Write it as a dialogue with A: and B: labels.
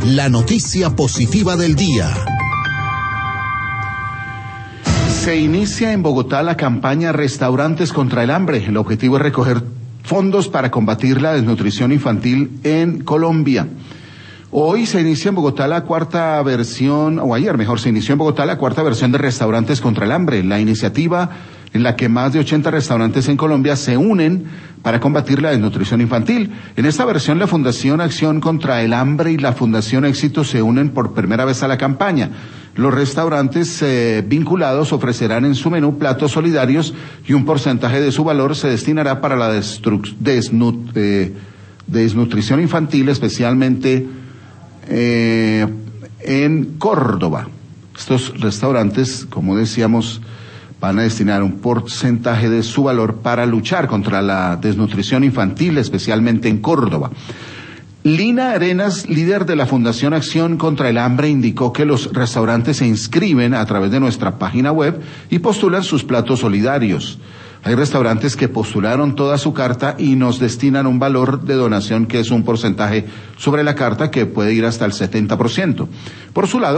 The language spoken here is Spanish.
A: la noticia positiva del día.
B: Se inicia en Bogotá la campaña Restaurantes contra el Hambre. El objetivo es recoger fondos para combatir la desnutrición infantil en Colombia. Hoy se inicia en Bogotá la cuarta versión, o ayer mejor, se inició en Bogotá la cuarta versión de Restaurantes contra el Hambre, la iniciativa en la que más de 80 restaurantes en Colombia se unen para combatir la desnutrición infantil. En esta versión, la Fundación Acción contra el Hambre y la Fundación Éxito se unen por primera vez a la campaña. Los restaurantes vinculados ofrecerán en su menú platos solidarios y un porcentaje de su valor se destinará para la desnutrición infantil, especialmente en Córdoba. Estos restaurantes, como decíamos, van a destinar un porcentaje de su valor para luchar contra la desnutrición infantil, especialmente en Córdoba. Lina Arenas, líder de la Fundación Acción contra el Hambre, indicó que los restaurantes se inscriben a través de nuestra página web y postulan sus platos solidarios. Hay restaurantes que postularon toda su carta y nos destinan un valor de donación que es un porcentaje sobre la carta que puede ir hasta el 70%. Por su lado,